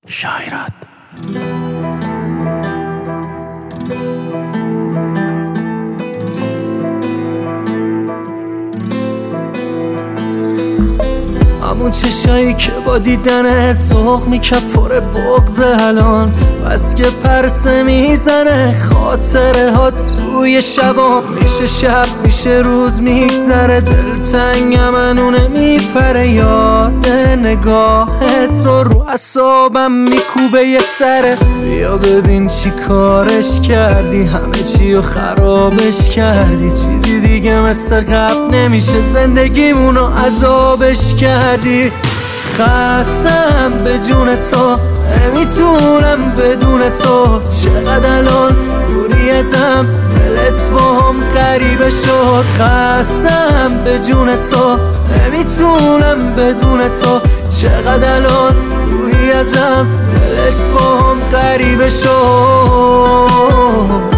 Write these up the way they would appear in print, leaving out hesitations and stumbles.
شاعرات. همون چشایی که با دیدنت ذوق میکرد پر بغض الان، بس که پرسه میزنه خاطره ها توی شبا. میشه شب میشه روز میگذره، دلتنگم انونه میپره، یاد نگاه تو رو اعصابم میکوبه یه سره. بیا ببین چی کارش کردی، همه چی رو خرابش کردی، چیزی دیگه مثل قبل نمیشه، زندگیمونو عذابش کردی. خستم به جون تو، نمیتونم بدون تو، چقدر الان دوری ازم، دلت با هم غریبه شد. خستم به جون تو، نمیتونم بدون تو، چقدر الان دوری ازم، دلت با هم غریبه شد.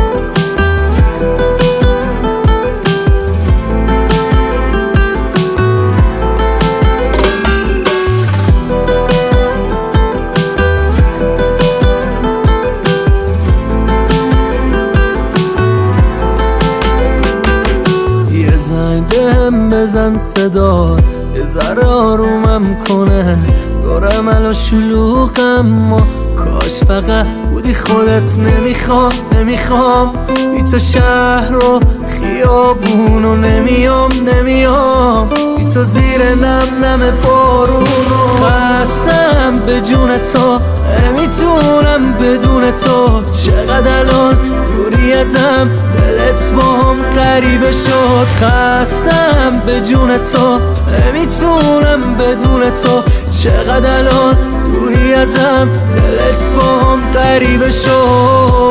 بهم بزن صدا، یه ذره آرومم کنه، دورم الان شلوغم و کاش فقط بودی خودت. نمیخوام بی تو شهر و خیابون و نمیام بی تو زیر نم بارون. خستم به جون تو، نمیتونم بدون تو، چقدر الان دوری ازم، دلت با هم غریبه شد. خستم به جون تو، نمیتونم بدون تو، چقدر الان دوری ازم، دلت با هم غریبه شد.